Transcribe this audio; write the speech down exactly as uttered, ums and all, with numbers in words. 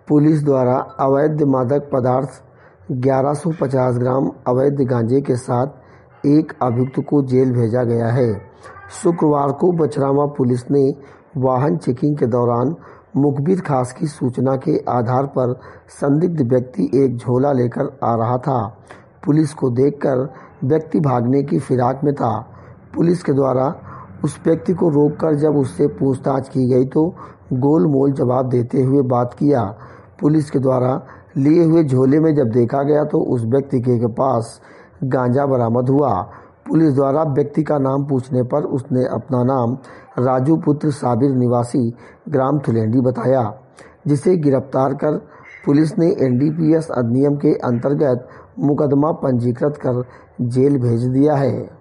Police द्वारा अवैध मादक पदार्थ ग्यारह सौ पचास ग्राम अवैध गांजे के साथ एक अभियुक्त को जेल भेजा गया है। शुक्रवार को बछरावा पुलिस ने वाहन चेकिंग के दौरान मुखबिर खास की सूचना के आधार पर संदिग्ध व्यक्ति एक झोला लेकर आ रहा था। पुलिस को देखकर व्यक्ति भागने की फिराक में था। पुलिस के द्वारा उस व्यक्ति को रोककर जब उससे पूछताछ की गई तो गोलमोल जवाब देते हुए बात किया। पुलिस के द्वारा लिए हुए झोले में जब देखा गया तो उस व्यक्ति के पास गांजा बरामद हुआ। पुलिस द्वारा व्यक्ति का नाम पूछने पर उसने अपना नाम राजू पुत्र साबिर निवासी ग्राम थुलेंडी बताया, जिसे गिरफ्तार कर पुलिस ने एन डी पी एस अधिनियम के अंतर्गत मुकदमा पंजीकृत कर जेल भेज दिया है।